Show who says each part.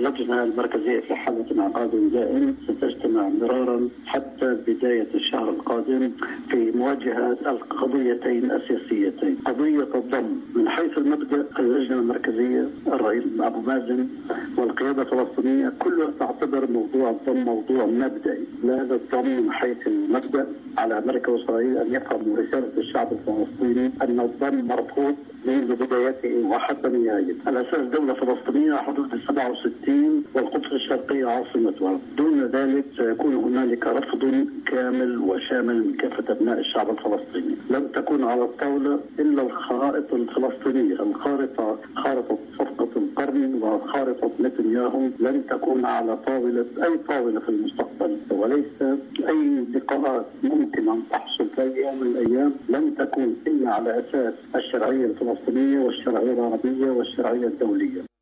Speaker 1: اللجنة المركزية في حالة انعقاد دائم ستجتمع مرارا حتى بداية الشهر القادم في مواجهة القضيتين الأساسيتين. قضية الضم من حيث المبدأ اللجنة المركزية الرئيس أبو مازن والقيادة الفلسطينية كلها تعتبر موضوع الضم موضوع مبدئي. لا الضم من حيث المبدأ على أمريكا وإسرائيل أن يفهموا رسالة الشعب الفلسطيني أن الضم مرفوض منذ بدايته وحتى نهايته. على أساس دولة فلسطينية حدود 67 والقدس الشرقية عاصمتها. دون ذلك سيكون هنالك رفض كامل وشامل من كافة أبناء الشعب الفلسطيني. لن تكون على الطاولة إلا الخرائط الفلسطينية، خارطة صفقة القرن وخارطة نتنياهو لن تكون على أي طاولة في المستقبل، وليس أي لقاءات ممكن أن تحصل في أي يوم من الأيام لن تكون إلا على أساس الشرعية الفلسطينية والشرعية العربية والشرعية الدولية.